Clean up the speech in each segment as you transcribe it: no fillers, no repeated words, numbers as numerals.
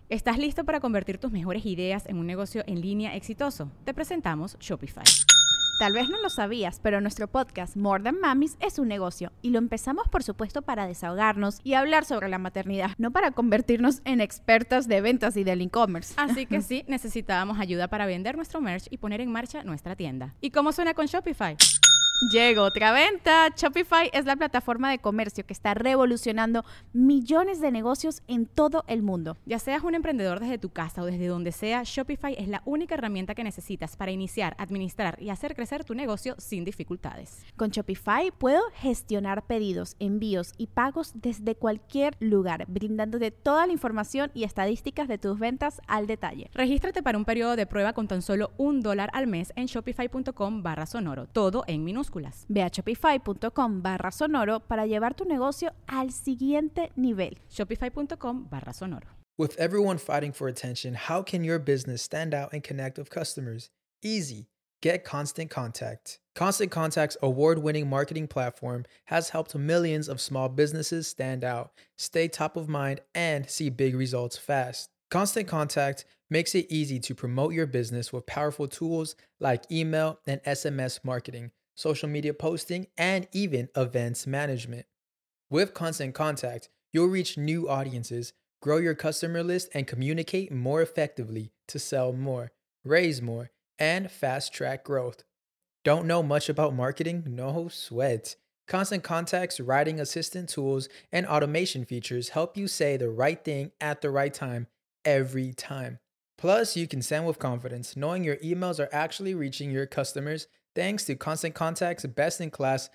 ¿Estás listo para convertir tus mejores ideas en un negocio en línea exitoso? Te presentamos Shopify. Tal vez no lo sabías, pero nuestro podcast More Than Mamis es un negocio y lo empezamos por supuesto para desahogarnos y hablar sobre la maternidad, no para convertirnos en expertas de ventas y del e-commerce. Así que sí, necesitábamos ayuda para vender nuestro merch y poner en marcha nuestra tienda. ¿Y cómo suena con Shopify? Llegó otra venta. Shopify es la plataforma de comercio que está revolucionando millones de negocios en todo el mundo. Ya seas un emprendedor desde tu casa o desde donde sea, Shopify es la única herramienta que necesitas para iniciar, administrar y hacer crecer tu negocio sin dificultades. Con Shopify puedo gestionar pedidos, envíos y pagos desde cualquier lugar, brindándote toda la información y estadísticas de tus ventas al detalle. Regístrate para un periodo de prueba con tan solo $1 al mes en shopify.com/sonoro, todo en minúsculas. Ve a shopify.com/sonoro para llevar tu negocio al siguiente nivel. Shopify.com/sonoro. With everyone fighting for attention, how can your business stand out and connect with customers? Easy. Get Constant Contact. Constant Contact's award-winning marketing platform has helped millions of small businesses stand out, stay top of mind, and see big results fast. Constant Contact makes it easy to promote your business with powerful tools like email and SMS marketing, social media posting, and even events management. With Constant Contact, you'll reach new audiences, grow your customer list, and communicate more effectively to sell more, raise more, and fast-track growth. Don't know much about marketing? No sweat. Constant Contact's writing assistant tools and automation features help you say the right thing at the right time every time. Plus, you can send with confidence, knowing your emails are actually reaching your customers thanks to Constant Contact's best-in-class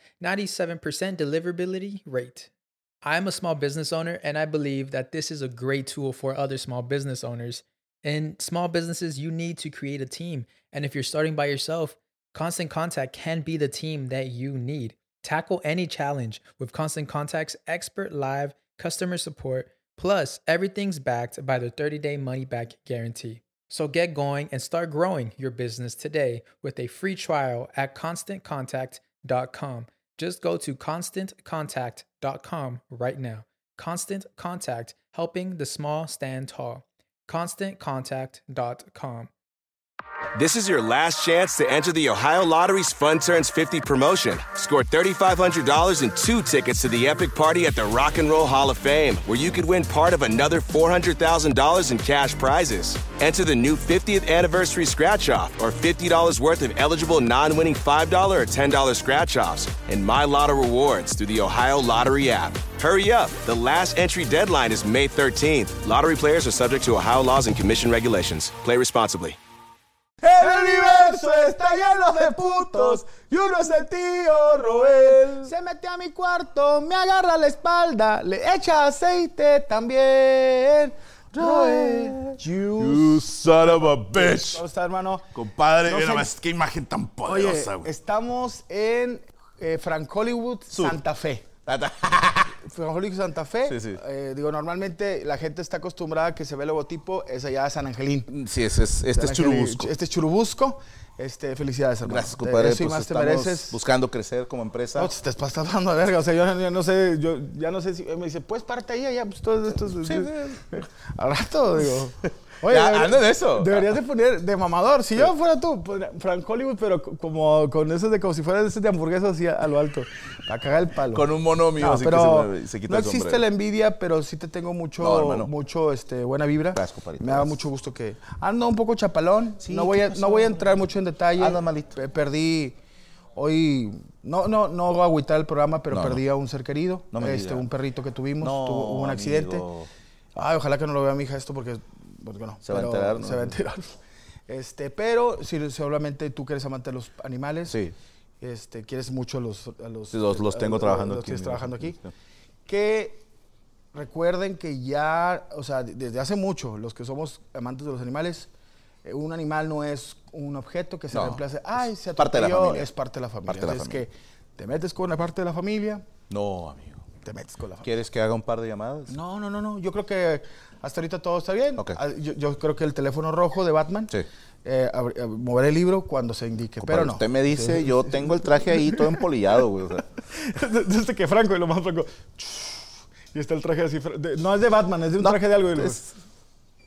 97% deliverability rate. I'm a small business owner, and I believe that this is a great tool for other small business owners. In small businesses, you need to create a team, and if you're starting by yourself, Constant Contact can be the team that you need. Tackle any challenge with Constant Contact's expert live customer support, plus everything's backed by the 30-day money-back guarantee. So get going and start growing your business today with a free trial at ConstantContact.com. Just go to ConstantContact.com right now. Constant Contact, helping the small stand tall. ConstantContact.com. This is your last chance to enter the Ohio Lottery's Fun Turns 50 promotion. Score $3,500 and 2 tickets to the epic party at the Rock and Roll Hall of Fame, where you could win part of another $400,000 in cash prizes. Enter the new 50th anniversary scratch-off or $50 worth of eligible non-winning $5 or $10 scratch-offs and My Lotto rewards through the Ohio Lottery app. Hurry up. The last entry deadline is May 13th. Lottery players are subject to Ohio laws and commission regulations. Play responsibly. El universo está lleno de putos y uno es el tío Roel. Se mete a mi cuarto, me agarra la espalda, le echa aceite también. Roel, You son of a bitch. ¿Cómo está, hermano? Compadre, No mira sé- más, qué imagen tan Oye, poderosa, güey. estamos en Frank Hollywood, Sur. Santa Fe. Frank Hollywood, Santa Fe. Sí, sí. Digo, normalmente la gente está acostumbrada a que se ve el logotipo, es allá de San Angelín. Sí, este es Churubusco. Este es Churubusco. Felicidades, hermano. Gracias, compadre. Eso y Pues más te estamos mereces. buscando crecer como empresa. No, te estás pasando de verga. O sea, yo ya no sé si me dice, pues parte ahí, allá, pues todo esto. Al rato, digo. Oye, Ya, anda en eso. Deberías de poner de mamador. Si yo fuera tú, pues, Frank Hollywood, pero como con esos como si fuera ese de hamburguesas así a lo alto. A cagar el palo. Con un mono mío, No, así pero que se quita no el existe sombrero. la envidia, pero sí te tengo mucho, No, hermano. buena vibra. Gracias, compadrito. Me da mucho gusto que ando un poco chapalón. Sí, no ¿qué voy a pasó? entrar mucho en detalle. Anda malito. Perdí hoy. No voy a agüitar el programa, pero No, perdí a un ser querido. No me diga. Un perrito que tuvimos. No, Hubo un accidente. amigo. Ay, ojalá que no lo vea mi hija esto porque no. Se va a enterar, ¿no? Se va a enterar. Pero sí, obviamente tú que eres amante de los animales. Sí. Quieres mucho a los Sí, los tengo trabajando los aquí. tienes trabajando aquí. Sí. Que recuerden que ya, o sea, desde hace mucho, los que somos amantes de los animales, un animal no es un objeto que se No, reemplace. Ay, se parte de la atropelló, familia. es parte de la familia. Parte de la Es familia. que te metes con una parte de la familia, No, amigo. te metes con la familia. ¿Quieres que haga un par de llamadas? No. Yo creo que hasta ahorita todo está bien. Ok. Yo creo que el teléfono rojo de Batman, Sí. moveré el libro cuando se indique, Compadre, pero no. Usted me dice, yo tengo el traje ahí todo empolillado, güey. O sea, Desde que Franco, y lo más Franco. Y está el traje así. No es de Batman, es de un traje de algo. Y luego,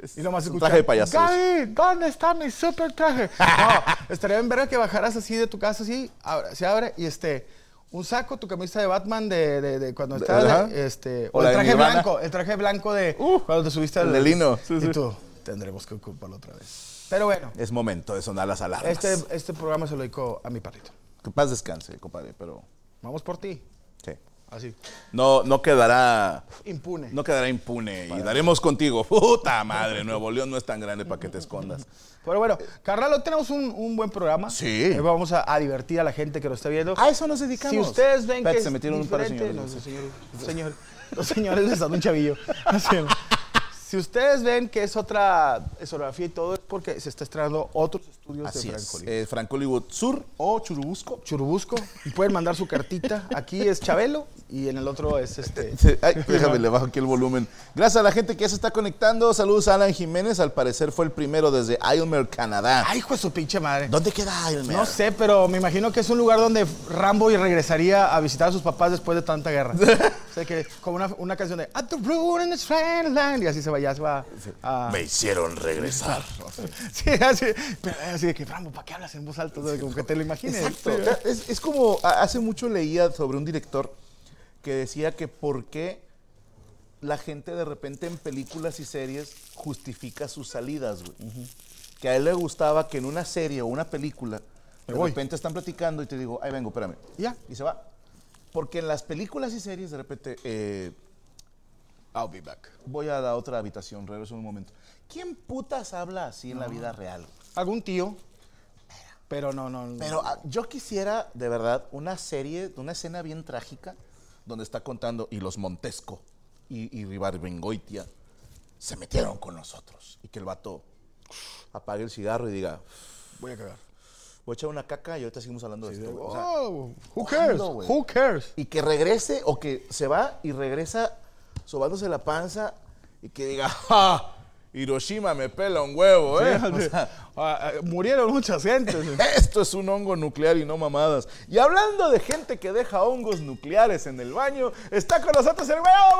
Y nomás un escuchar, traje de payaso. Gaby, ¿dónde está mi super traje? No, estaría bien verga que bajaras así de tu casa, así, se abre y un saco, tu camisa de Batman de cuando estabas, O o la el de traje Nirvana. blanco, de cuando te subiste el de lino. Sí, y sí. tú, tendremos que ocuparlo otra vez. Pero bueno, Es momento de sonar las alarmas. este programa se lo dedico a mi perrito. Que paz descanse, compadre, pero Vamos por ti, sí. así, No quedará impune. No quedará impune y daremos contigo. Puta madre, Nuevo León no es tan grande para que te escondas. Pero bueno, carnal, hoy tenemos un buen programa. Sí. Hoy vamos a divertir a la gente que lo está viendo. A eso nos dedicamos. Si ustedes ven Espérate, que se es metieron un par de diferente, señores. los señores besando un chavillo. Así, ¿no? Si ustedes ven que es otra escenografía y todo, es porque se está estrenando otros estudios Así de es. Franco Hollywood. Franco Hollywood Sur o Churubusco. Churubusco, y pueden mandar su cartita. Aquí es Chabelo y en el otro es Sí, ay, déjame, le bajo aquí el volumen. Gracias a la gente que ya se está conectando. Saludos a Alan Jiménez. Al parecer fue el primero desde Aylmer, Canadá. Ay, hijo de su pinche madre. ¿Dónde queda Aylmer? No sé, pero me imagino que es un lugar donde Rambo regresaría a visitar a sus papás después de tanta guerra. O sea, que como una canción de At the Blue in the Strange Land, y así se va a... Me hicieron regresar. Sí, así, pero así de que, Rambo, ¿para qué hablas en voz alta? O sea, como que te lo imagines. Exacto. Sí. O sea, es como, hace mucho leía sobre un director que decía que por qué la gente de repente en películas y series justifica sus salidas, güey. Que a él le gustaba que en una serie o una película de repente están platicando y te digo, ahí vengo, espérame. Ya. Y se va. Porque en las películas y series de repente, I'll be back. voy a la otra habitación, regreso en un momento. ¿Quién putas habla así en la vida real? Algún tío, pero no. Pero yo quisiera, de verdad, una serie, una escena bien trágica, donde está contando, y los Montesco y Ribarbengoitia se metieron con nosotros. Y que el vato apague el cigarro y diga, voy a cagar. voy a echar una caca y ahorita seguimos hablando de esto. güey. O sea, Oh, who cares? ¿cuándo, güey? Who cares? y que regrese, o que se va y regresa sobándose la panza y que diga, ¡ja! Hiroshima me pela un huevo, ¿eh? O sea, Murieron muchas gentes. esto es un hongo nuclear y no mamadas. Y hablando de gente que deja hongos nucleares en el baño, está con nosotros el huevo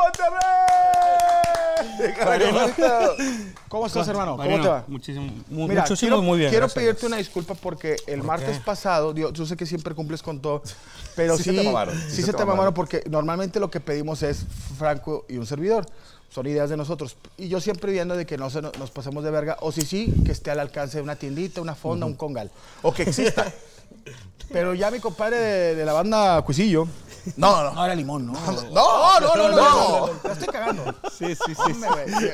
Monterrey. ¿Cómo estás, hermano? ¿Cómo Mariano, te va? Mira, muy bien. Quiero gracias a pedirte Dios. una disculpa porque el martes pasado, yo sé que siempre cumples con todo, pero Sí sí, se te mamaron, sí se te mamaron porque normalmente lo que pedimos es Franco y un servidor. Son ideas de nosotros. Y yo siempre viendo de que no nos pasemos de verga, o sí, que esté al alcance de una tiendita, una fonda, un congal. O que exista. Pero ya mi compadre de la banda Cuisillo. No. No, era Limón, ¿no? No. La estoy cagando. Sí. Hombre, güey.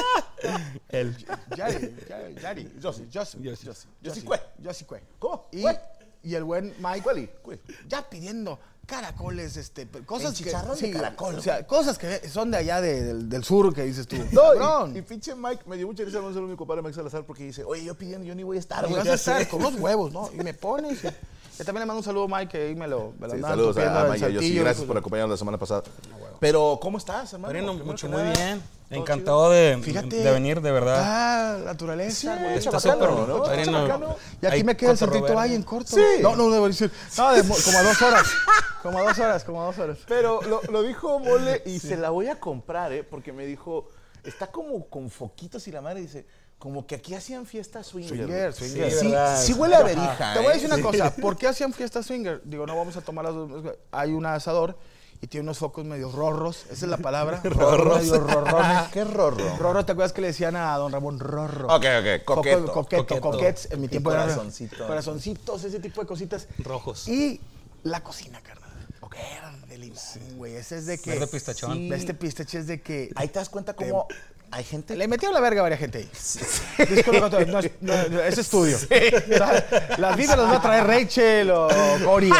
Él. Yari. Yossi Cue. ¿Cómo? Y el buen Mike Cue. ya pidiendo caracoles, cosas que... chicharrón de caracol, O sea, cosas que son de allá del sur que dices tú. No, Cabrón. y pinche Mike, me dio mucha risa cuando mi compadre Mike Salazar porque dice, oye, yo pidiendo, yo ni voy a estar, Y güey. vas a estar con unos huevos, ¿no? Y me pones... Yo también le mando un saludo a Mike, que ahí me lo Sí, andaba saludos tupiendo a del Maya y Yossi, Saltillo, gracias pues, por acompañarnos la semana pasada. Pero, ¿cómo estás, hermano? Mariano, Primero mucho, que muy nada, bien. ¿todo Encantado de Fíjate. venir, de verdad. Ah, naturaleza, güey. Está chabacano, súper, ¿no? Mariano. Chabacano. Y aquí Hay me queda el cotorro santito verde. ahí en corto. Sí. No, debo decir. No, como a 2 horas. Como a 2 horas. Pero lo dijo Mole y se la voy a comprar, porque me dijo, está como con foquitos y la madre dice, como que aquí hacían fiestas swinger. Swinger. Sí, ¿verdad? Sí huele a verija. Te voy a decir una cosa. ¿Por qué hacían fiestas swinger? Digo, no vamos a tomar las dos. Hay un asador y tiene unos focos medio rorros. Esa es la palabra. Rorros. Medio rorrones. ¿Qué rorro? Rorro, ¿te acuerdas que le decían a don Ramón Rorro? Ok, coqueto. Coquets. En mi tiempo era corazoncito. corazoncitos, ese tipo de cositas. Rojos. Y la cocina, carnal. Eran de limón, güey. Ese es de que... Verde pistachón. Sí. Este pistache es de que... Ahí te das cuenta cómo hay gente... Le metieron la verga a varias gente ahí. Disculpa, no, es estudio. O sea, las vidas las va a traer Rachel o Cory.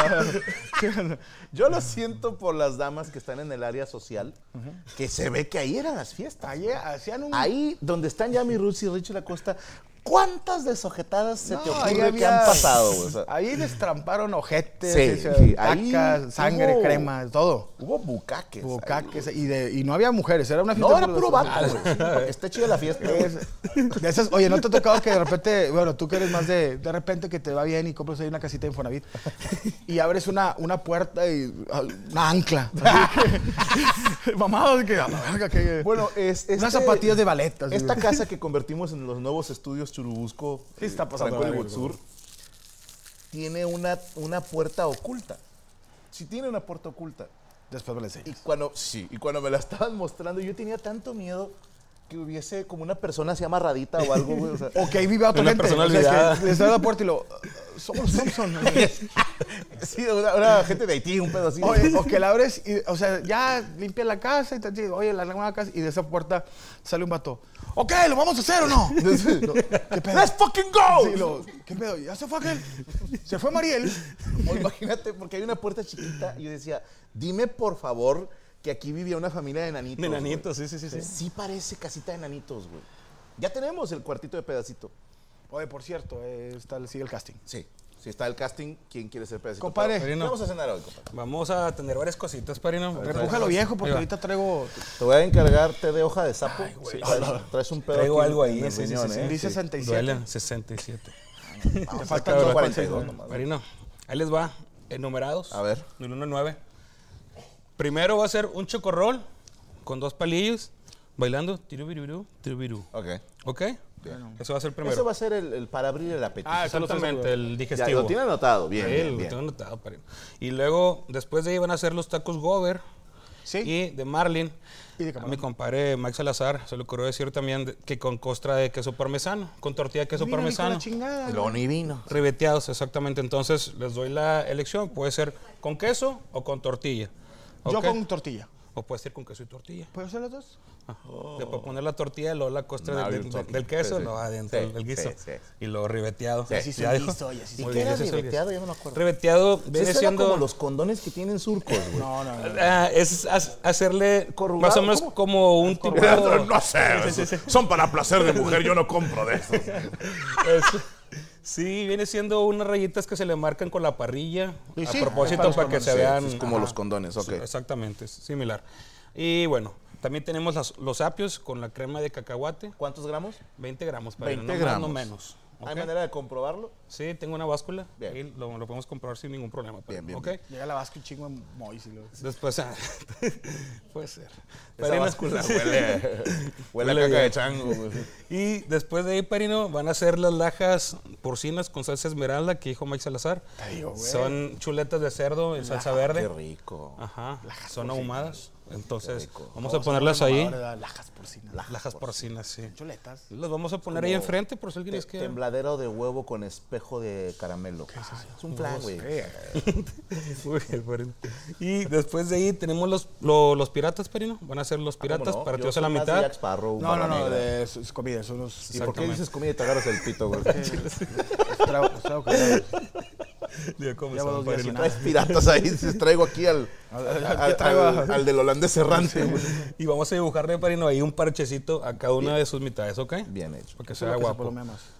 Yo lo siento por las damas que están en el área social, que se ve que ahí eran las fiestas. Ahí hacían un... Ahí donde están Yami Roots y Rachel Acosta, ¿Cuántas desojetadas se te ocurre que han pasado, güey? O sea, ahí destramparon ojetes, cacas, sangre, crema, todo. Hubo bucaques. Y no había mujeres, era una fiesta. No, era puro vato, güey. Para que esté chida la fiesta. De esas, oye, ¿no te ha tocado que de repente, bueno, tú que eres más de repente que te va bien y compras ahí una casita de Infonavit y abres una puerta y una ancla? Mamá, que bueno, unas zapatillas de ballet. Esta casa que convertimos en los nuevos estudios Churubusco, sí, está pasando Franco Sur, tiene una puerta oculta. Sí tiene una puerta oculta. Después me la enseñas. Y cuando me la estaban mostrando, yo tenía tanto miedo que hubiese como una persona así amarradita o algo, güey. O que ahí vive otra gente. Persona olvidada. Es que les abre la puerta y somos Thompson. Sí, una gente de Haití, un pedo así. Oye, o que la abres y, o sea, ya limpia la casa y te oye, la nueva casa y de esa puerta sale un vato. Ok, ¿lo vamos a hacer o no? ¿Qué pedo? ¡Let's fucking go! Sí, ¿qué pedo? ¿Ya se fue aquel? ¿Se fue Mariel? O imagínate, porque hay una puerta chiquita y yo decía, dime por favor que aquí vivía una familia de enanitos. De enanitos, güey. sí. Sí parece casita de enanitos, güey. Ya tenemos el cuartito de pedacito. Oye, por cierto, sigue el casting. Sí está el casting. ¿Quién quiere ser pedacito? Compadre. ¿Qué vamos a cenar hoy, compadre? Vamos a tener varias cositas, Parino. Repújalo viejo porque ahorita traigo... Te voy a encargar té de hoja de sapo. Ay, sí. Traes un pedo. Traigo aquí algo ahí, en sí. Dice 67. Duelen 67. Te faltan 42 nomás. Parino, ahí les va, enumerados. A ver. Del 1 al 9. Primero va a ser un chocorrol con 2 palillos, bailando. Tirubirú, tirubirú. ¿Ok? Bien. Eso va a ser primero. Eso va a ser el para abrir el apetito. Exactamente, el digestivo. Ya, lo tiene anotado, bien. Lo tengo anotado, Parino. Y luego, después de ahí van a ser los tacos Gover. Sí. Y de Marlin. Y de a camarón. mi compadre Mike Salazar, se le ocurrió decir también que con costra de queso parmesano, con tortilla de queso parmesano. Ni vino. Ribeteados, exactamente. Entonces, les doy la elección. Puede ser con queso o con tortilla. Yo ¿Okay? con tortilla. O puede ser con queso y tortilla. ¿Puedo hacer las dos? Le puedo poner la tortilla, luego la costra del queso, luego adentro del guiso. Y luego ribeteado. Sí, ¿Ya dijo? ¿Y qué era ribeteado? Ya no me acuerdo. Ribeteado viene siendo... como los condones que tienen surcos, güey. No. Es hacerle corrugado, más o menos como un tipo... No sé, son para placer de mujer, yo no compro de estos. Sí, viene siendo unas rayitas que se le marcan con la parrilla. Sí, a propósito, para que se vean... Es como los condones, ok. Sí, exactamente, es similar. Y bueno, también tenemos los apios con la crema de cacahuate. ¿Cuántos gramos? 20 gramos. 20 gramos. No menos. ¿Hay ¿Okay? manera de comprobarlo? Sí, tengo una báscula. Bien. Ahí lo podemos comprobar sin ningún problema. Bien. ¿Okay? Llega la vasca y chingo en Mois y luego... Después, puede ser. Esa báscula huele a caca de chango. Güey. Y después de ahí, Parino, van a ser las lajas porcinas con salsa esmeralda que dijo Mike Salazar. Son chuletas de cerdo en salsa verde. Qué rico. Ajá. Son ahumadas. Entonces, vamos a ponerlas ahí. Lajas porcinas. Lajas porcinas, sí. Chuletas. Las vamos a poner ahí enfrente por si alguien les quiere. Tembladero de huevo con espejo de caramelo. ¿Qué es eso? Es un plan, güey. Muy bien, Parino. Y después de ahí tenemos los piratas, Parino. Van a ser los piratas partidos a la mitad. Jack Sparrow, No, es comida, son los... ¿Y por qué dices comida y te agarras el pito, güey? Si traes piratas ahí, dices, traigo aquí al del holandés errante, güey. Y vamos a dibujarle, Parino, ahí un parchecito a cada una de sus mitades, ¿ok? Bien hecho. Porque se vea guapo.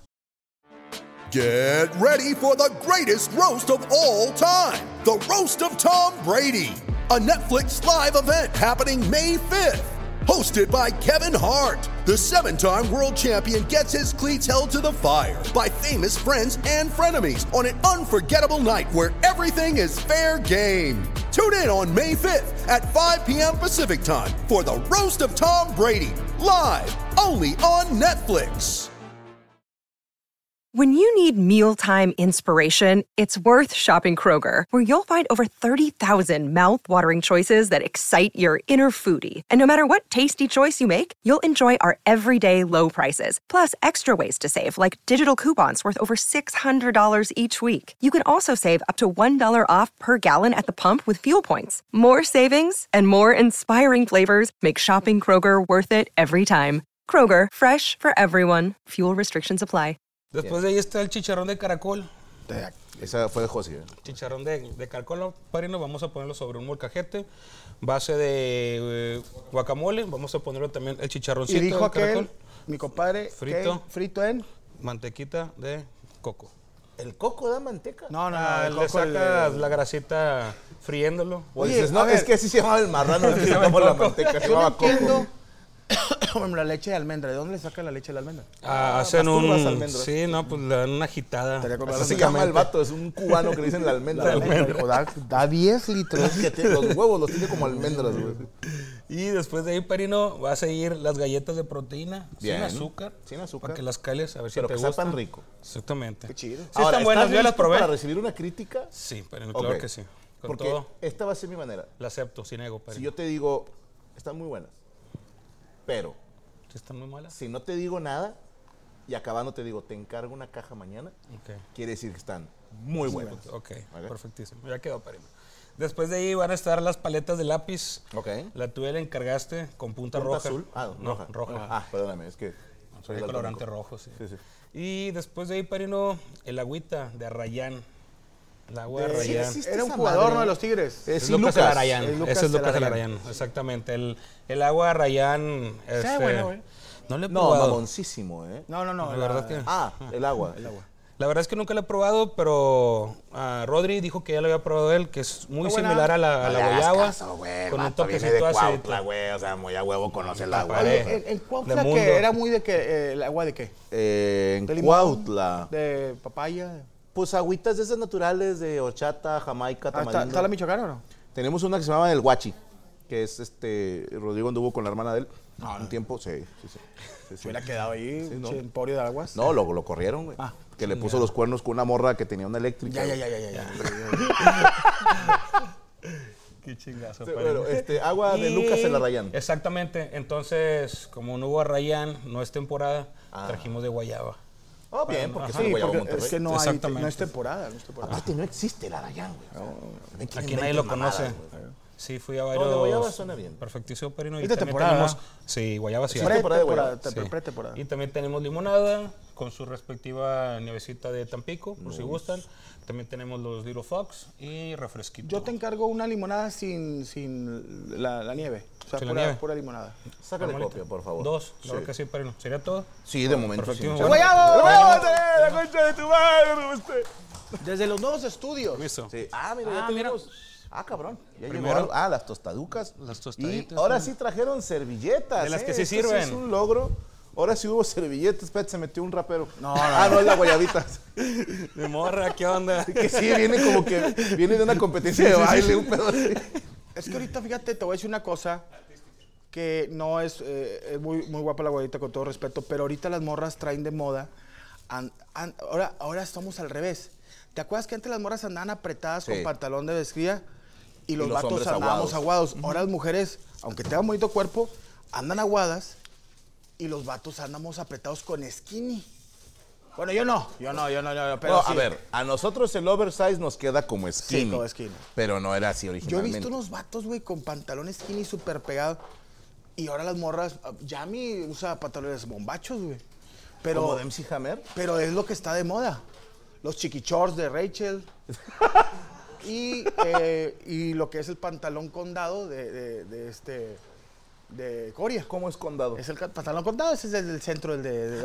Get ready for the greatest roast of all time, the Roast of Tom Brady, a Netflix live event happening May 5th. Hosted by Kevin Hart, the 7-time world champion gets his cleats held to the fire by famous friends and frenemies on an unforgettable night where everything is fair game. Tune in on May 5th at 5 p.m. Pacific time for the Roast of Tom Brady, live only on Netflix. When you need mealtime inspiration, it's worth shopping Kroger, where you'll find over 30,000 mouth-watering choices that excite your inner foodie. And no matter what tasty choice you make, you'll enjoy our everyday low prices, plus extra ways to save, like digital coupons worth over $600 each week. You can also save up to $1 off per gallon at the pump with fuel points. More savings and more inspiring flavors make shopping Kroger worth it every time. Kroger, fresh for everyone. Fuel restrictions apply. Después de ahí está el chicharrón de caracol. Esa fue de José. Chicharrón de caracol, Parino, vamos a ponerlo sobre un molcajete. Base de guacamole, vamos a ponerlo también el chicharroncito. Y dijo de caracol. mi compadre, frito en mantequita de coco. ¿El coco da manteca? No, Le sacas la grasita friéndolo. Oye, dices, no, es que así se llamaba el marrano, que sacamos la manteca, se llamaba coco. La leche de almendra, ¿de dónde le saca la leche de la almendra? Hacen sí, no, pues le dan una agitada. Así se llama el vato, es un cubano que le dicen la almendra. Da 10 litros. Es que los huevos los tiene como almendras, güey. Y después de ahí, Perino, va a seguir las galletas de proteína. Bien. Sin azúcar. Sin azúcar. Para que las cales, a ver si Pero te que gustan. sepan rico. Exactamente. Qué chido. Sí, están buenas, yo las probé. ¿Para recibir una crítica? Sí, Perino, claro que sí. Con Porque todo, esta va a ser mi manera. la acepto, sin ego, Perino. Si yo te digo, están muy buenas, pero ¿Sí están muy malas? si no te digo nada y acabando te digo, te encargo una caja mañana, quiere decir que están muy buenas. Ok, perfectísimo. Ya quedó, Perino. Después de ahí van a estar las paletas de lápiz. Ok. La tuya la encargaste con punta roja. azul? No, roja. Perdóname, es que Soy el colorante rojo, sí. Sí. Y después de ahí, Perino, el agüita de Arrayán. El agua de Arrayán. Era un jugador, ¿no? De los Tigres. Es Lucas Arrayán. Ese es Lucas Arrayán, exactamente. El agua de Arrayán. bueno, güey. No le he No, probado. mamoncísimo, ¿eh? No. La verdad que... El agua. La verdad es que nunca lo he probado, pero Rodri dijo que ya lo había probado él, que es muy similar a la guayaba. Con un toquecito así. güey, o sea, muy a huevo conoce el agua. Oye, ¿en Cuautla que era muy de que el agua de qué? En ¿De limón? Cuautla. ¿De papaya? Pues agüitas de esas naturales de horchata, jamaica, tamarindo. ¿Está la michoacana o no? Tenemos una que se llama el Guachi, que es Rodrigo anduvo con la hermana de él un tiempo, sí. Hubiera quedado ahí, Sí, ¿no? emporio de aguas. No, lo corrieron, güey. Que le puso los cuernos con una morra que tenía una eléctrica. Ya. Qué chingazo. Sí, bueno, agua de Lucas el Arrayán. Exactamente. Entonces, como no hubo Arrayán, no es temporada, trajimos de guayaba. Oh, bien, porque Sí, es Guayabo porque Monterrey. es que no Exactamente. es temporada. Aparte, no existe el Arrayán, güey. Aquí nadie lo conoce. Sí, fui a varios... No, de guayaba suena bien. Perfectísimo, Perino. Y Es de también temporada, tenemos... Sí, guayaba sí. Pretemporada. Y también tenemos limonada con su respectiva nievecita de Tampico, por si gustan. También tenemos los Little Fox y refresquito. Yo te encargo una limonada sin la nieve. O sea, ¿Sin la nieve? pura limonada. Sácale copia, por favor. Dos, claro que sí, Perino. ¿Sería todo? Sí, de momento. Perfectísimo. Sí. Bueno, ¡La concha de tu madre! Desde los nuevos estudios. listo. Sí. Mira, ya tenemos... Cabrón. Ya Primero- llegó las tostaducas. Las tostaditas. Y ahora sí trajeron servilletas. De las que sí Esto sirven. es un logro. Ahora sí hubo servilletas. Espérate, se metió un rapero. No, no es la guayabita. De morra, ¿qué onda? Que sí, viene como que... Viene de una competencia de baile, un pedo así. Es que ahorita, fíjate, te voy a decir una cosa que no es muy guapa la guayabita, con todo respeto, pero ahorita las morras traen de moda. Ahora estamos al revés. ¿Te acuerdas que antes las morras andaban apretadas con pantalón de vesquilla y los vatos hombres andábamos aguados? Ahora las mujeres, aunque tengan bonito cuerpo, andan aguadas y los vatos andamos apretados con skinny. Bueno, yo no, pero No, sí. a ver, a nosotros el oversize nos queda como skinny. Sí, como skinny. Pero no era así Yo he originalmente. visto unos vatos, güey, con pantalones skinny súper pegados. Y ahora las morras, Yami usa pantalones bombachos, güey. Pero, ¿Como de MC Hammer? pero es lo que está de moda. Los chiquichors de Rachel. y lo que es el pantalón condado de Coria. ¿Cómo es condado? Es el pantalón condado, ese es el del centro, el de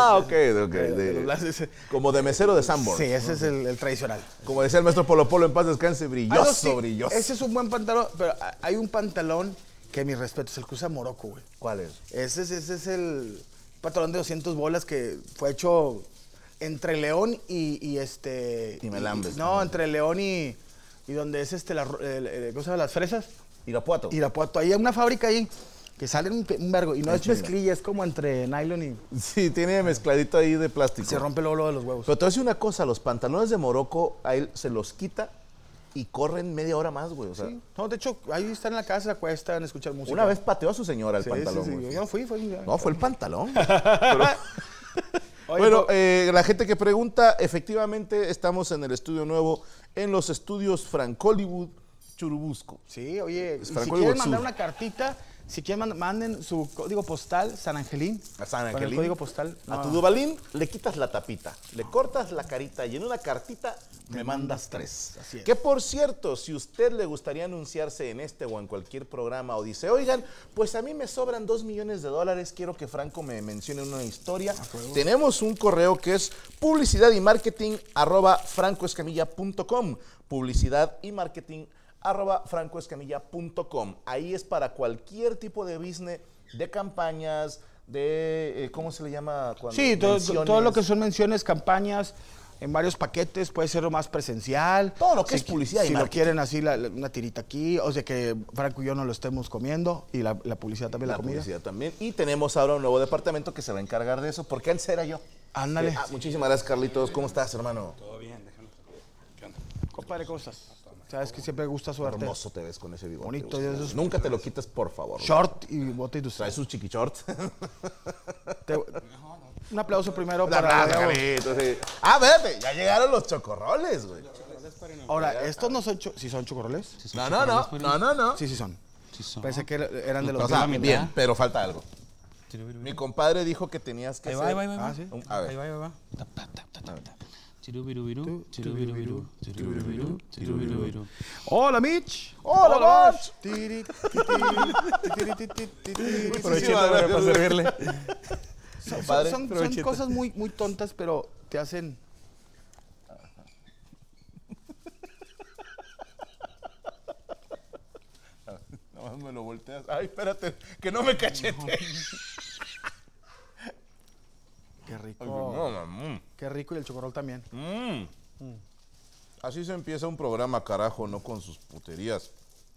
Como de mesero de Sanborn. Sí, ese es el tradicional. Como decía el maestro Polo Polo, en paz descanse, brilloso, Ah, no, sí, brilloso. Ese es un buen pantalón, pero hay un pantalón que, mi respeto, es el que usa Morocco, güey. ¿Cuál es? Ese es el pantalón de 200 bolas que fue hecho entre León y Melambes. No, entre León y donde es ¿cómo se llama? Las fresas. Irapuato. Irapuato. Ahí hay una fábrica ahí que salen un vergo. Y no es mezclilla, es como entre nylon y Sí, tiene mezcladito ahí de plástico. se rompe luego lo de los huevos. Pero te voy a decir una cosa, los pantalones de Morocco, a él se los quita y corren media hora más, güey. O sea, Sí. No, de hecho, ahí están en la casa, acuestan, escuchar música. una vez pateó a su señora el Sí, pantalón, sí, güey. Yo no fui. No, fue el pantalón. Pero- Oye, bueno, la gente que pregunta, efectivamente estamos en el estudio nuevo, en los estudios Frank Hollywood Churubusco. Sí, oye, y Es si Franco quieren Iguazú. mandar una cartita, Si quieren, manden su código postal, San Angelín. A San Angelín. Con el código postal. A tu Dubalín le quitas la tapita, le cortas la carita y en una cartita me mandas 3. Así es. Que por cierto, si usted le gustaría anunciarse en este o en cualquier programa o dice, oigan, pues a mí me sobran $2 millones, quiero que Franco me mencione una historia. Tenemos un correo que es publicidadymarketing@francoescamilla.com. publicidadymarketing@francoescamilla.com. Ahí es para cualquier tipo de business, de campañas, de, ¿cómo se le llama? Sí, todo lo que son menciones, campañas, en varios paquetes, puede ser lo más presencial. Todo lo que es publicidad y si marketing. lo quieren así, una tirita aquí, o sea que Franco y yo no lo estemos comiendo, y la publicidad también, la comida. Publicidad también. Y tenemos ahora un nuevo departamento que se va a encargar de eso, porque antes era yo. Ándale. Muchísimas gracias, Carlitos. ¿Cómo estás, hermano? Todo bien, déjame. ¿Qué onda? Compadre, ¿cómo estás? Sabes que siempre me gusta su arte. Hermoso te ves con ese bigote. Bonito. Nunca te lo quites, por favor. Short y bote industrial. Traes sus chiqui shorts. Un aplauso primero para Carlitos. Sí. Ah, espérate, ya llegaron los chocorroles, güey. Ahora, estos no son ¿sí son chocorroles? No. Sí son. Sí son. Pensé que eran de los O sea, dos. bien, pero falta algo. Mi compadre dijo que tenías que Ahí hacer... va, ahí va. Ah, ¿sí? A ver. Ahí va. Tap, tap, tap, tap, tap. Chirubirubiru, chirubirubiru, chirubirubiru, chirubirubiru. Hola, Mitch. Hola, Mitch. Provechito para servirle. Son cosas muy, muy tontas, pero te hacen... Nada más me lo volteas. Ay, espérate, que no me cachete. Qué rico. Qué rico, y el chocorrol también. Así se empieza un programa, carajo, no con sus puterías.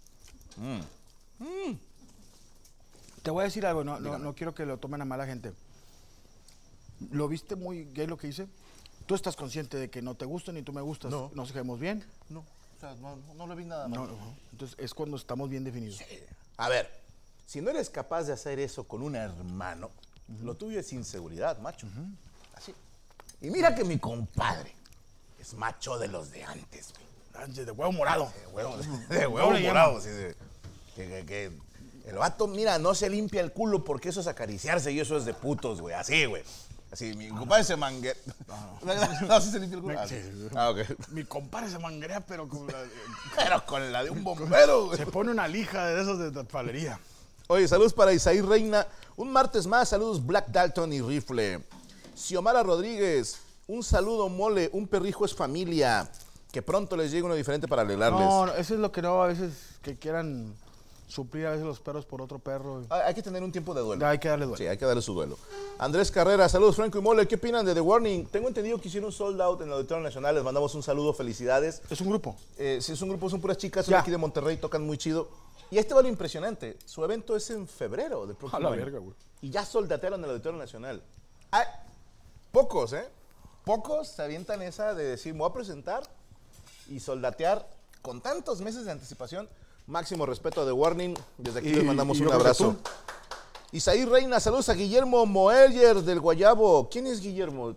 Te voy a decir algo, no quiero que lo tomen a mala gente. ¿Lo viste muy gay lo que hice? Tú estás consciente de que no te gusta ni tú me gustas. No. ¿Nos quedamos bien? No, o sea, no le vi nada más. No. Entonces es cuando estamos bien definidos. Sí. A ver, si no eres capaz de hacer eso con un hermano, lo tuyo es inseguridad, macho. Así. Y mira que mi compadre es macho de los de antes, güey. De huevo morado. De huevo morado, sí. Que el vato, mira, no se limpia el culo porque eso es acariciarse y eso es de putos, güey. Así, güey. Así, mi compadre se manguea. No, sí se limpia el culo. Ok. Mi compadre se manguerea, pero con la de un bombero, güey. Se pone una lija de esos de palería. Oye, saludos para Isaí Reina. Un martes más, saludos Black Dalton y Rifle. Xiomara Rodríguez, un saludo mole, un perrijo es familia. Que pronto les llegue uno diferente para alegrarles. No, eso es lo que no, a veces que quieran suplir a veces los perros por otro perro. Hay que tener un tiempo de duelo. Hay que darle duelo. Sí, hay que darle su duelo. Andrés Carrera, saludos Franco y Mole. ¿Qué opinan de The Warning? Tengo entendido que hicieron sold out en el Auditorio Nacional. Les mandamos un saludo, felicidades. ¿Es un grupo? Sí, es un grupo, son puras chicas, son aquí de Monterrey, tocan muy chido. Y este va lo impresionante. Su evento es en febrero del próximo año. Verga, güey. Y ya soldatearon en el Auditorio Nacional. Hay pocos, Pocos se avientan esa de decir, me voy a presentar y soldatear con tantos meses de anticipación. Máximo respeto a The Warning. Desde aquí les mandamos un abrazo. Isaí Reina, saludos a Guillermo Moeller del Guayabo. ¿Quién es Guillermo?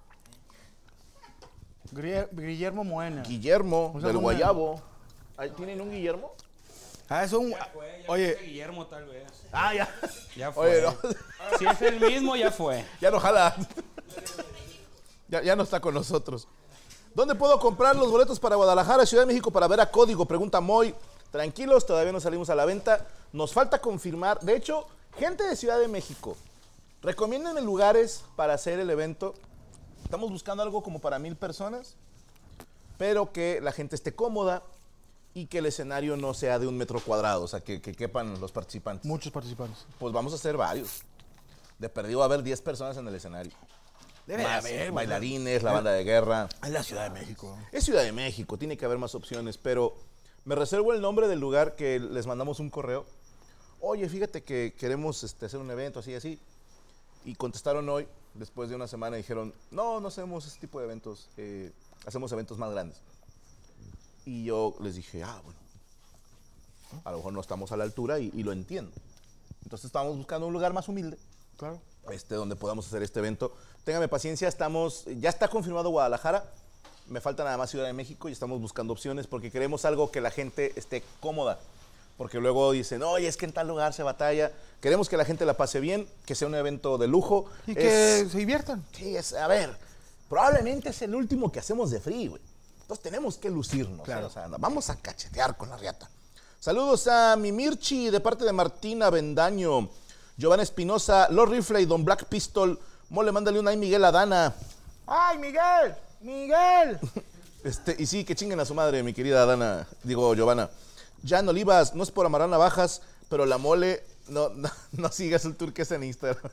Guillermo Moena. Guillermo del Guayabo. ¿Tienen un Guillermo? Es un... Oye. Guillermo tal vez. Ya. Ya fue. Oye, no. Si es el mismo, ya fue. Ya no jala. Ya no está con nosotros. ¿Dónde puedo comprar los boletos para Guadalajara, Ciudad de México, para ver a Código? Pregunta Moy. Tranquilos, todavía no salimos a la venta. Nos falta confirmar. De hecho, gente de Ciudad de México, recomiéndenme lugares para hacer el evento. Estamos buscando algo como para 1,000 personas, pero que la gente esté cómoda y que el escenario no sea de 1 metro cuadrado, o sea, que quepan los participantes. Muchos participantes. Pues vamos a hacer varios. De perdido va a haber 10 personas en el escenario. Debe haber, bailarines, la banda de guerra. Es la Ciudad de México. Es Ciudad de México, tiene que haber más opciones, pero me reservo el nombre del lugar que les mandamos un correo. Oye, fíjate que queremos hacer un evento así y así. Y contestaron hoy, después de una semana, y dijeron, no hacemos ese tipo de eventos, hacemos eventos más grandes. Y yo les dije, bueno, a lo mejor no estamos a la altura y lo entiendo. Entonces estábamos buscando un lugar más humilde. Claro. Donde podamos hacer este evento. Téngame paciencia, ya está confirmado Guadalajara, me falta nada más Ciudad de México y estamos buscando opciones porque queremos algo que la gente esté cómoda. Porque luego dicen, oye, es que en tal lugar se batalla. Queremos que la gente la pase bien, que sea un evento de lujo. Y que se diviertan. Sí, a ver, probablemente es el último que hacemos de free, güey. Entonces tenemos que lucirnos. Claro. O sea, vamos a cachetear con la riata. Saludos a mi Mirchi de parte de Martina Bendaño, Giovanna Espinosa, Lord Rifle y Don Black Pistol. Mole, mándale un ay Miguel a Dana. ¡Ay, Miguel! ¡Miguel! Y sí, que chinguen a su madre, mi querida Dana. Digo, Giovanna. Jan Olivas, no es por amarrar navajas, pero la Mole no sigue Azul Turquesa en Instagram.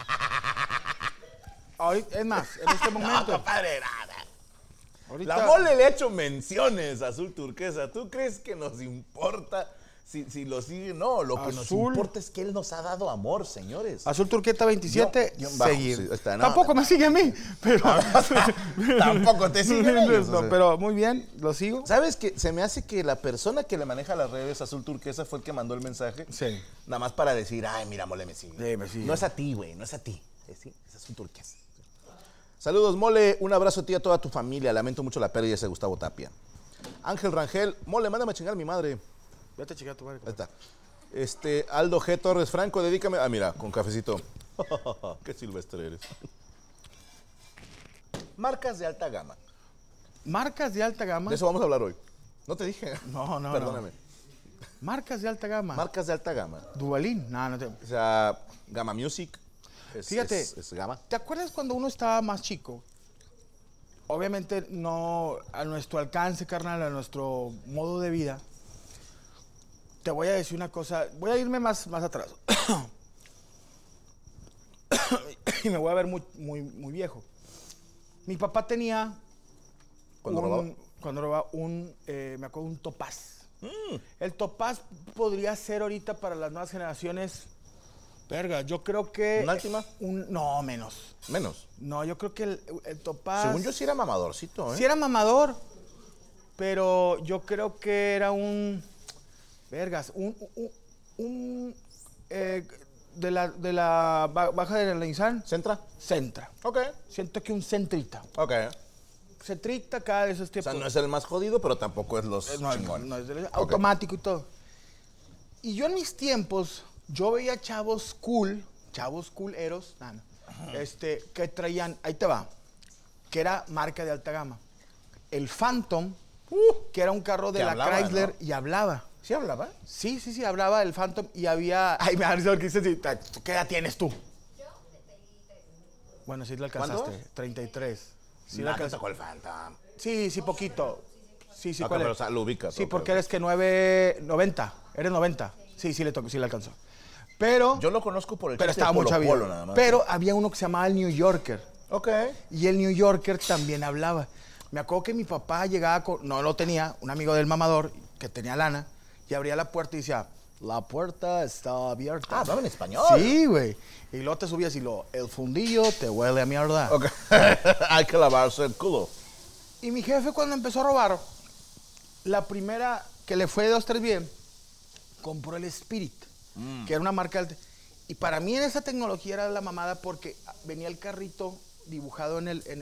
Es más, en este momento. No, compadre, nada. Ahorita, La Mole le ha hecho menciones a Azul Turquesa. ¿Tú crees que nos importa si lo sigue? No, lo que nos importa es que él nos ha dado amor, señores. Azul Turqueta 27, seguir. Sí, está, no, Tampoco me sigue a mí, pero... Tampoco te siguen ellos. No, pero muy bien, lo sigo. ¿Sabes qué? Se me hace que la persona que le maneja las redes Azul Turquesa fue el que mandó el mensaje. Sí. Nada más para decir, ay, mira, Mole me sigue. Sí, me sigue. No es a ti, güey, no es a ti. Sí, es Azul Turquesa. Saludos, Mole. Un abrazo a ti y a toda tu familia. Lamento mucho la pérdida de Gustavo Tapia. Ángel Rangel. Mole, mándame a chingar a mi madre. Vete a chingar a tu madre. Ahí está. Aldo G. Torres Franco, dedícame. Ah, mira, con cafecito. Qué silvestre eres. Marcas de alta gama. Marcas de alta gama. De eso vamos a hablar hoy. No te dije. No. Perdóname. Marcas de alta gama. Marcas de alta gama. Duvalín. No te... O sea, Gama Music. Fíjate, es gama. ¿Te acuerdas cuando uno estaba más chico? Obviamente no a nuestro alcance, carnal, a nuestro modo de vida. Te voy a decir una cosa, voy a irme más atrás. Y me voy a ver muy viejo. Mi papá tenía ¿Cuándo robaba? me acuerdo, un Topaz. El Topaz podría ser ahorita para las nuevas generaciones. Verga, yo creo que... ¿Un Altima? No, menos. ¿Menos? No, yo creo que el Topaz... Según yo sí era mamadorcito, ¿eh? Sí era mamador, pero yo creo que era un... Vergas, de la baja de la Nissan. ¿Centra? Centra. Ok. Siento que un Centrita. Ok. Centrita cada de esos O tipos. sea, no es el más jodido, pero tampoco es los chingones. No es automático y todo. Y yo en mis tiempos... Yo veía chavos cooleros, que traían, ahí te va, que era marca de alta gama. El Phantom, que era un carro de la hablaba, Chrysler, ¿no? y hablaba. ¿Sí hablaba? Sí, hablaba el Phantom y había... Ay, me da risa porque dices, ¿qué edad tienes tú? Yo, 33. Bueno, sí le alcanzaste, ¿Cuánto? 33. Sí, No, te tocó el Phantom. Sí, poquito. Sí, Okay, ¿cuál pero, es? o sea, lo ubicas. Sí, okay, porque okay. eres que 90. Eres 90. Sí le tocó, sí le alcanzó. Pero... Yo lo conozco por el Pero chiste estaba de muy Polo chavito. Polo nada más. Pero había uno que se llamaba el New Yorker. Ok. Y el New Yorker también hablaba. Me acuerdo que mi papá llegaba con... No lo tenía, un amigo del mamador que tenía lana. Y abría la puerta y decía, la puerta está abierta. Ah, hablaba en español. Sí, güey. Y luego te subías y el fundillo te huele a mierda. Ok. Hay que lavarse el culo. Y mi jefe cuando empezó a robar, la primera que le fue 2, 3 bien, compró el Spirit, que era una marca... Y para mí en esa tecnología era la mamada porque venía el carrito dibujado en el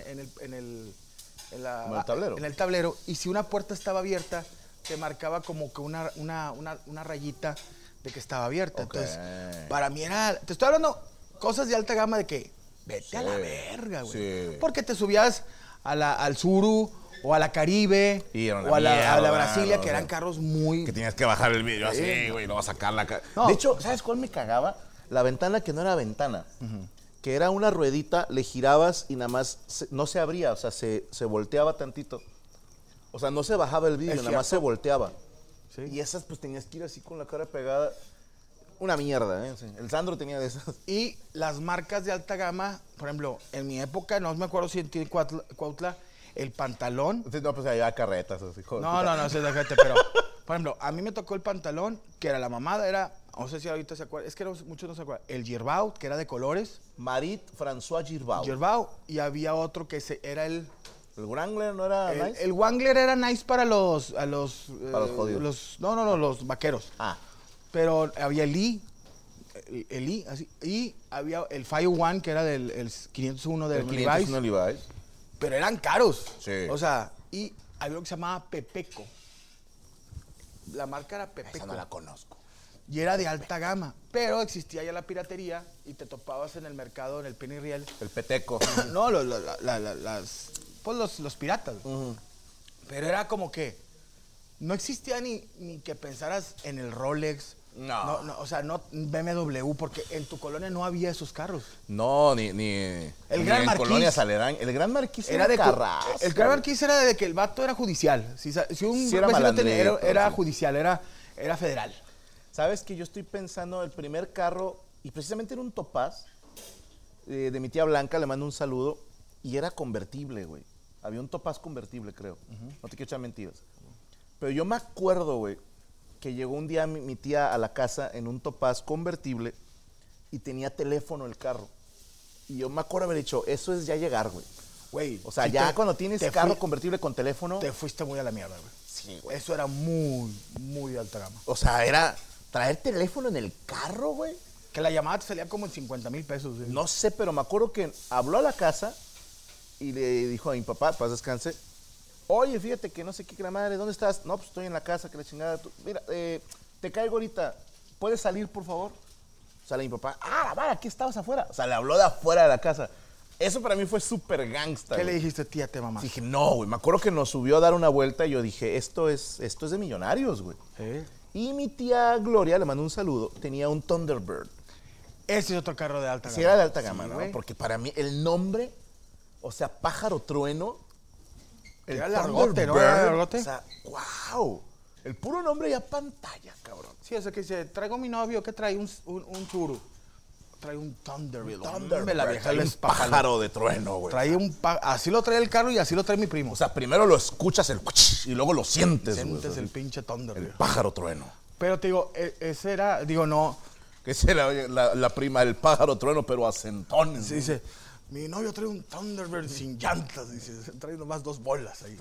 tablero. En el tablero. Y si una puerta estaba abierta, te marcaba como que una rayita de que estaba abierta. Okay. Entonces, para mí era... Te estoy hablando cosas de alta gama de que vete a la verga, güey. Sí. Porque te subías al Suru o a la Caribe o a la Brasilia, que eran carros muy... Que tenías que bajar el vidrio así, güey, luego sacar la... No. De hecho, ¿sabes cuál me cagaba? La ventana que no era ventana. Que era una ruedita, le girabas y nada más no se abría, o sea, se volteaba tantito. O sea, no se bajaba el vidrio, nada más se volteaba. Sí. Y esas pues tenías que ir así con la cara pegada. Una mierda, ¿eh? Sí. El Sandro tenía de esas. Y las marcas de alta gama, por ejemplo, en mi época, no me acuerdo si en Cuautla, el pantalón... No, pues allá carretas así. No, ese es de gente, pero... Por ejemplo, a mí me tocó el pantalón, que era la mamada, era... No sé si ahorita se acuerdan, es que muchos no se acuerdan. El Girbau, que era de colores. Marit François Girbau. Girbau, y había otro que era el... ¿El Wrangler no era nice? El Wrangler era nice para los... Para los jodidos. No, los vaqueros. Ah. Pero había el Lee, así, y había el Fire One, que era el 501 del Levi's. 501 Levi's. Pero eran caros. Sí. O sea, y había uno que se llamaba Pepeco. La marca era Pepeco. Esa no la conozco. Y era de alta gama, pero existía ya la piratería y te topabas en el mercado, en el Penny Riel. El Peteco. No, los piratas. Pero era como que no existía ni que pensaras en el Rolex. No, o sea, no BMW, porque en tu colonia no había esos carros. No, ni el Gran Marquis. Colonias Aledañ. El Gran Marquis era de carrazo. El Gran Marquis era de que el vato era judicial. Si un era vecino malandrito, era sí. judicial, era federal. ¿Sabes que yo estoy pensando el primer carro, y precisamente era un Topaz, de mi tía Blanca, le mando un saludo, y era convertible, güey. Había un Topaz convertible, creo. No te quiero echar mentiras. Pero yo me acuerdo, güey, que llegó un día mi tía a la casa en un Topaz convertible y tenía teléfono el carro. Y yo me acuerdo haber dicho, eso es ya llegar, güey. Güey. O sea, sí ya cuando tienes carro convertible con teléfono... Te fuiste muy a la mierda, güey. Sí, güey. Eso era muy, muy de alta gama. O sea, era traer teléfono en el carro, güey. Que la llamada te salía como en 50,000 pesos. ¿Sí? No sé, pero me acuerdo que habló a la casa y le dijo a mi papá, paz descanse, oye, fíjate que no sé qué, que la madre, ¿dónde estás? No, pues estoy en la casa, que la chingada. Mira, te caigo ahorita, ¿puedes salir, por favor? Sale mi papá, la madre, aquí estabas afuera. O sea, le habló de afuera de la casa. Eso para mí fue súper gangsta. ¿Qué le dijiste, tía, te mamá? Dije, no, güey, me acuerdo que nos subió a dar una vuelta y yo dije, esto es de millonarios, güey. Y mi tía Gloria, le mandó un saludo, tenía un Thunderbird. Ese es otro carro de alta gama. Sí, era de alta gama, sí, ¿no? Güey. Porque para mí el nombre, o sea, Pájaro Trueno, era largote, ¿no? Era largote. O sea, wow. El puro nombre ya pantalla, cabrón. Sí, o sea, que dice, traigo a mi novio, ¿qué trae? Un Tsuru. Trae un Thunderbird. La vieja trae un pájaro de trueno, güey. Trae así lo trae el carro y así lo trae mi primo. O sea, primero lo escuchas y luego lo sientes. Sientes el pinche Thunderbird. El pájaro trueno. Pero te digo, ese era, digo, no. Que esa era la prima del pájaro trueno, pero a centones. Sí, dice, mi novio trae un Thunderbird sin llantas, dice, trae nomás 2 bolas ahí.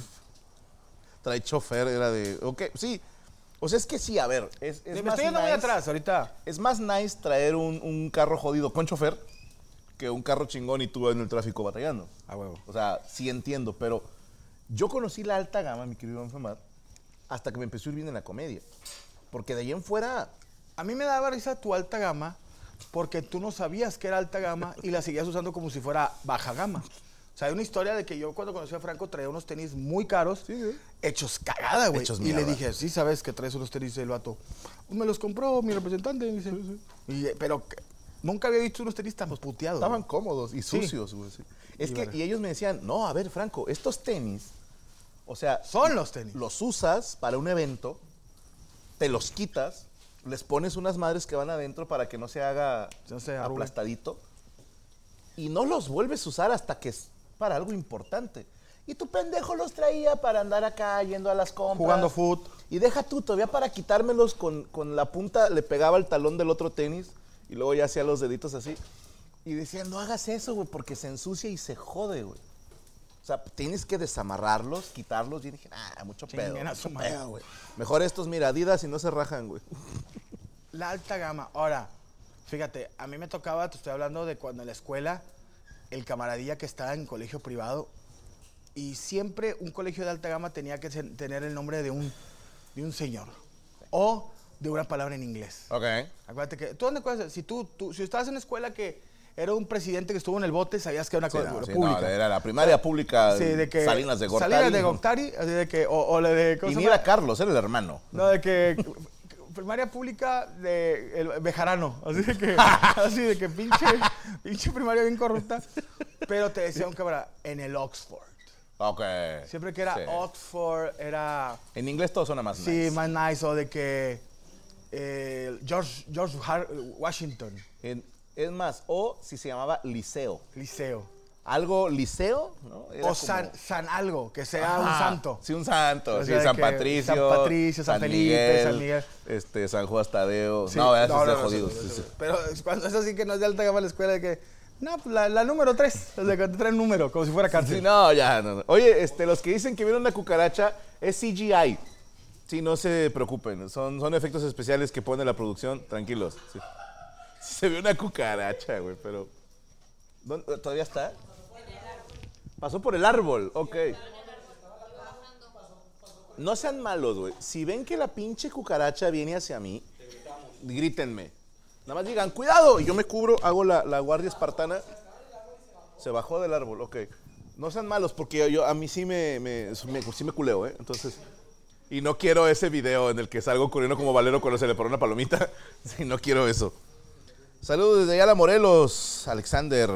Trae chofer, era de, ok, sí. O sea, es que sí, a ver, me estoy yendo muy atrás ahorita. Es más nice traer un carro jodido con chofer que un carro chingón y tú en el tráfico batallando. A huevo. O sea, sí entiendo, pero yo conocí la alta gama, mi querido Anfamar, hasta que me empezó a ir bien en la comedia. Porque de ahí en fuera... A mí me daba risa tu alta gama porque tú no sabías que era alta gama y la seguías usando como si fuera baja gama. O sea, hay una historia de que yo cuando conocí a Franco traía unos tenis muy caros, hechos cagada, güey. Y le dije, sí, sabes que traes unos tenis, el vato. Me los compró mi representante, dice. Pero nunca había visto unos tenis tan puteados. Estaban cómodos y sucios, güey. Sí. Y ellos me decían, no, a ver, Franco, estos tenis, o sea... Son los tenis. Los usas para un evento, te los quitas, les pones unas madres que van adentro para que no se haga aplastadito y no los vuelves a usar hasta que es para algo importante. Y tu pendejo los traía para andar acá yendo a las compras. Jugando fútbol. Y deja tú, todavía para quitármelos con la punta, le pegaba el talón del otro tenis y luego ya hacía los deditos así. Y decía, no hagas eso, güey, porque se ensucia y se jode, güey. O sea, tienes que desamarrarlos, quitarlos. Y dije, mucho pedo. Mucho pedo, güey. Mejor estos, mira, Adidas y no se rajan, güey. La alta gama. Ahora, fíjate, a mí me tocaba, te estoy hablando de cuando en la escuela, el camaradilla que estaba en colegio privado, y siempre un colegio de alta gama tenía que tener el nombre de un señor. O de una palabra en inglés. Ok. Acuérdate que, ¿tú dónde acuerdas? Si estabas en una escuela que era un presidente que estuvo en el bote, sabías que era una cosa pública. No, era la primaria pública, de que Salinas de Gortari. Salinas de Gortari, así de que, o la de... Y mira Carlos, era el hermano. No, de que... primaria pública de el Bejarano, así de que pinche primaria bien corrupta, pero te decía un camarada, en el Oxford. Ok. Siempre que era Oxford, era... En inglés todo suena más nice. Sí, más nice, o de que George Washington. Es más, o si se llamaba Liceo. Liceo. Algo liceo, ¿no? Era o San algo, que sea un santo. Sí, un santo. O Sí, sea, San Patricio. San Patricio, San Felipe, San Miguel. San Juan Tadeo. Sí. No, eso es de jodidos. Sí. Pero cuando es así que no es de alta gama la escuela, de que, no, pues la número 3, o sea, que te traen número, como si fuera cárcel. Sí, no, ya, no. Oye, los que dicen que vieron una cucaracha es CGI. Sí, no se preocupen. Son efectos especiales que pone la producción. Tranquilos. Sí. Se vio una cucaracha, güey, pero... ¿Todavía está? Pasó por el árbol, ok. No sean malos, güey. Si ven que la pinche cucaracha viene hacia mí, grítenme. Nada más digan, ¡cuidado! Y yo me cubro, hago la guardia espartana. Se bajó del árbol, ok. No sean malos, porque a mí sí me culeo, ¿eh? Entonces, y no quiero ese video en el que salgo corriendo como Valero cuando se le pone una palomita. Sí, no quiero eso. Saludos desde Ayala, Morelos, Alexander.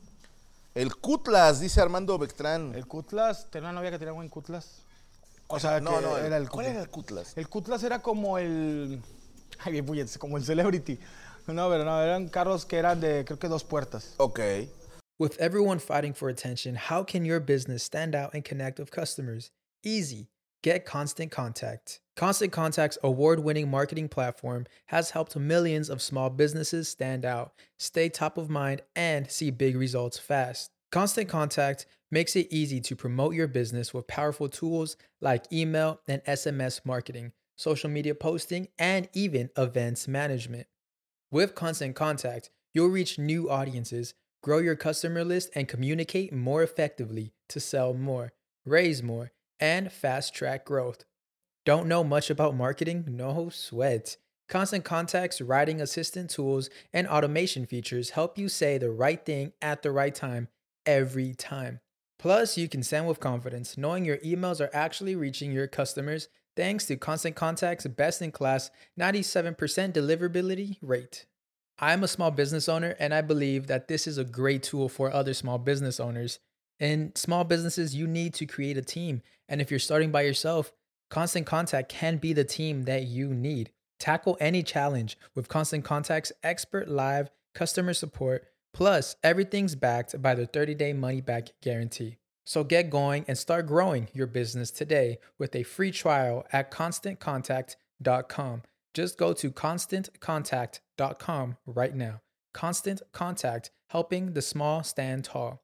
El Cutlas, dice Armando Bectrán. El Cutlas, tenía una novia que tenía buen Cutlas. O sea, no, era el ¿cuál era el Cutlas? El Cutlas era como el... Ay, bien puñetes, como el Celebrity. No, pero no, eran carros que eran de, creo que 2 puertas. Ok. With everyone fighting for attention, how can your business stand out and connect with customers? Easy. Get Constant Contact. Constant Contact's award-winning marketing platform has helped millions of small businesses stand out, stay top of mind, and see big results fast. Constant Contact makes it easy to promote your business with powerful tools like email and SMS marketing, social media posting, and even events management. With Constant Contact, you'll reach new audiences, grow your customer list, and communicate more effectively to sell more, raise more, and fast-track growth. Don't know much about marketing? No sweat. Constant Contact's writing assistant tools and automation features help you say the right thing at the right time every time. Plus, you can send with confidence, knowing your emails are actually reaching your customers thanks to Constant Contact's best-in-class 97% deliverability rate. I'm a small business owner, and I believe that this is a great tool for other small business owners. In small businesses, you need to create a team, and if you're starting by yourself, Constant Contact can be the team that you need. Tackle any challenge with Constant Contact's expert live customer support, plus everything's backed by the 30-day money-back guarantee. So get going and start growing your business today with a free trial at ConstantContact.com. Just go to ConstantContact.com right now. Constant Contact, helping the small stand tall.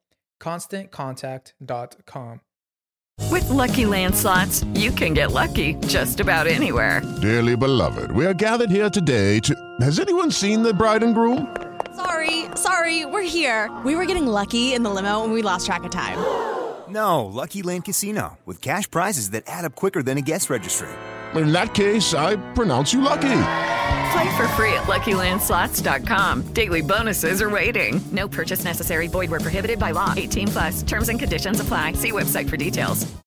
ConstantContact.com. With Lucky Land Slots, you can get lucky just about anywhere. Dearly beloved, we are gathered here today to... Has anyone seen the bride and groom? Sorry, we're here. We were getting lucky in the limo and we lost track of time. No, Lucky Land Casino, with cash prizes that add up quicker than a guest registry. In that case, I pronounce you lucky. Play for free at LuckyLandSlots.com. Daily bonuses are waiting. No purchase necessary. Void where prohibited by law. 18+. Terms and conditions apply. See website for details.